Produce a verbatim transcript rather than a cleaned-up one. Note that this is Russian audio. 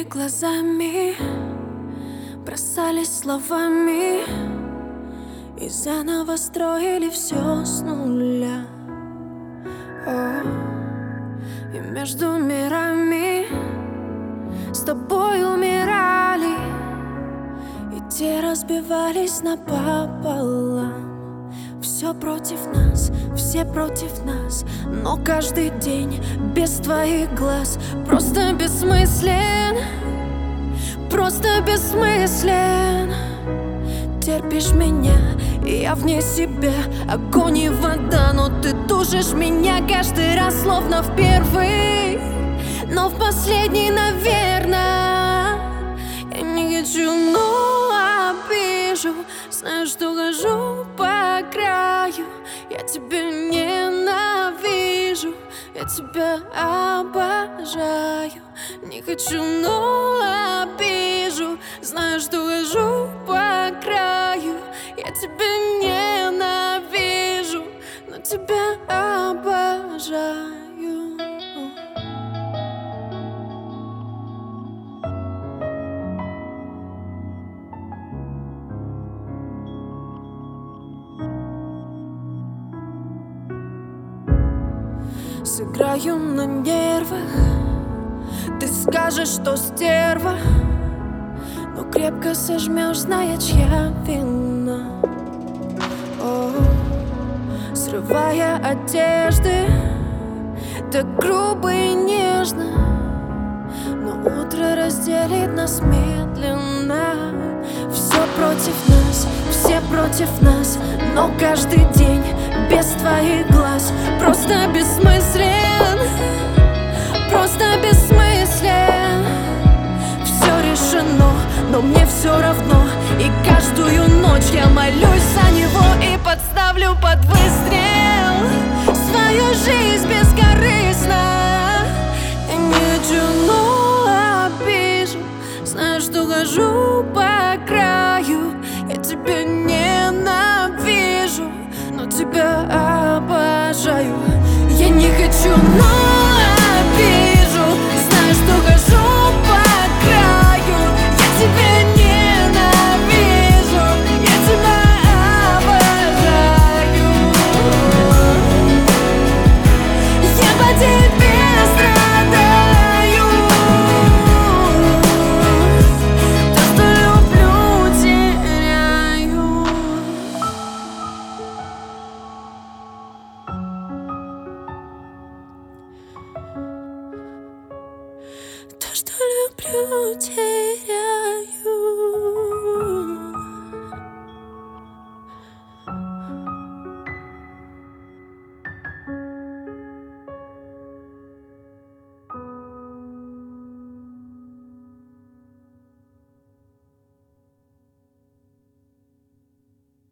твоими глазами бросались словами и заново строили все с нуля. О, и между мирами с тобой умирали, и те разбивались напополам. Все против нас, все против нас, но каждый день без твоих глаз просто бессмыслен, просто бессмыслен. Терпишь меня, и я вне себя, огонь и вода, но ты душишь меня каждый раз, словно в первый, но в последний, наверное. Я не хочу, но обижу, знаю, что хожу по краю. Я тебя ненавижу, я тебя обожаю. Не хочу, но обижу, знаю, что хожу по краю. Я тебя ненавижу, но тебя обожаю. Сыграю на нервах, ты скажешь, что стерва, но крепко сожмешь, зная, чья вина. О, срывая одежды, так грубо и нежно, но утро разделит нас медленно. Все против нас, все против нас, но каждый день без твоих глаз просто бессмыслен, просто бессмыслен. Все решено, но мне все равно, и каждую ночь я молюсь за него и подставлю под выстрел свою жизнь бескорыстно. Я не хочу, но обижу, знаю, что хожу по краю. Я тебя ненавижу, но тебя обожаю. Я не хочу, но обижу, знаю, что хожу по краю. Я тебя ненавижу, я тебя обожаю. Я по тебе страдаю, то, что люблю, теряю. То, что люблю, теряю.